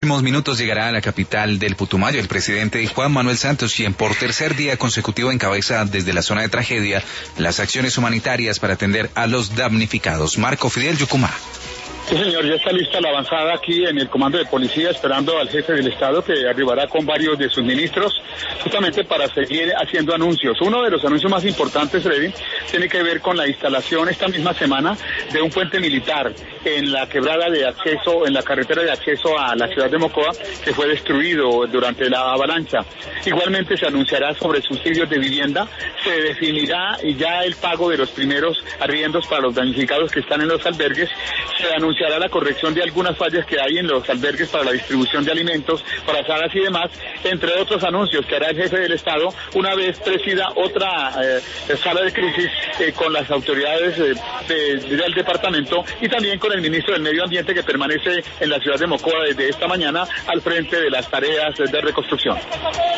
En unos minutos llegará a la capital del Putumayo el presidente Juan Manuel Santos, quien por tercer día consecutivo encabeza desde la zona de tragedia las acciones humanitarias para atender a los damnificados. Marco Fidel, Yucumá. Sí, señor, ya está lista la avanzada aquí en el comando de policía, esperando al jefe del Estado, que arribará con varios de sus ministros, justamente para seguir haciendo anuncios. Uno de los anuncios más importantes, Freddy, tiene que ver con la instalación esta misma semana de un puente militar en la quebrada de acceso, en la carretera de acceso a la ciudad de Mocoa, que fue destruido durante la avalancha. Igualmente se anunciará sobre subsidios de vivienda, se definirá ya el pago de los primeros arriendos para los damnificados que están en los albergues, se anunciará la corrección de algunas fallas que hay en los albergues para la distribución de alimentos, para salas y demás, entre otros anuncios que hará el jefe del Estado una vez presida otra sala de crisis con las autoridades del departamento y también con el ministro del Medio Ambiente, que permanece en la ciudad de Mocoa desde esta mañana al frente de las tareas de reconstrucción.